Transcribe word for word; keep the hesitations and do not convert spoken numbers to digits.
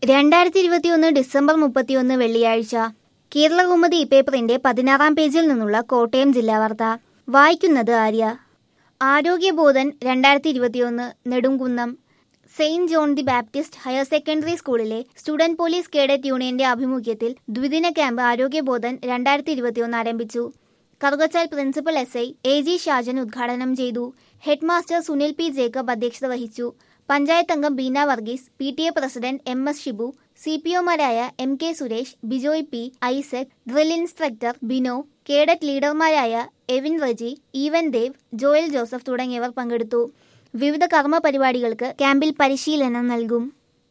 രണ്ടായിരത്തി ഇരുപത്തിയൊന്ന് ഡിസംബർ മുപ്പത്തിയൊന്ന് വെള്ളിയാഴ്ച കേരളകൗമുദി പേപ്പറിന്റെ പതിനാറാം പേജിൽ നിന്നുള്ള കോട്ടയം ജില്ലാ വാർത്ത വായിക്കുന്നത് ആര്യ. ആരോഗ്യബോധൻ രണ്ടായിരത്തി ഇരുപത്തിയൊന്ന് Nedumkunnam. Saint John the Baptist higher secondary സ്കൂളിലെ സ്റ്റുഡന്റ് പോലീസ് കേഡറ്റ് യൂണിയന്റെ ആഭിമുഖ്യത്തിൽ ദ്വിദിന ക്യാമ്പ് ആരോഗ്യബോധൻ രണ്ടായിരത്തി ഇരുപത്തിയൊന്ന് ആരംഭിച്ചു. Karukachal principal S I A G Shajan ഉദ്ഘാടനം ചെയ്തു. Head master Sunil P Jacob അധ്യക്ഷത വഹിച്ചു. പഞ്ചായത്ത് അംഗം Beena Varghese, P T A president M S Shibu, C P ഒമാരായ M K Suresh, Bijoy P, Isaac, drill instructor Bino, cadet ലീഡർമാരായ Evin Reji, Evan Dev, Joel Joseph തുടങ്ങിയവർ പങ്കെടുത്തു. വിവിധ കർമ്മ പരിപാടികൾക്ക് ക്യാമ്പിൽ പരിശീലനം നൽകും.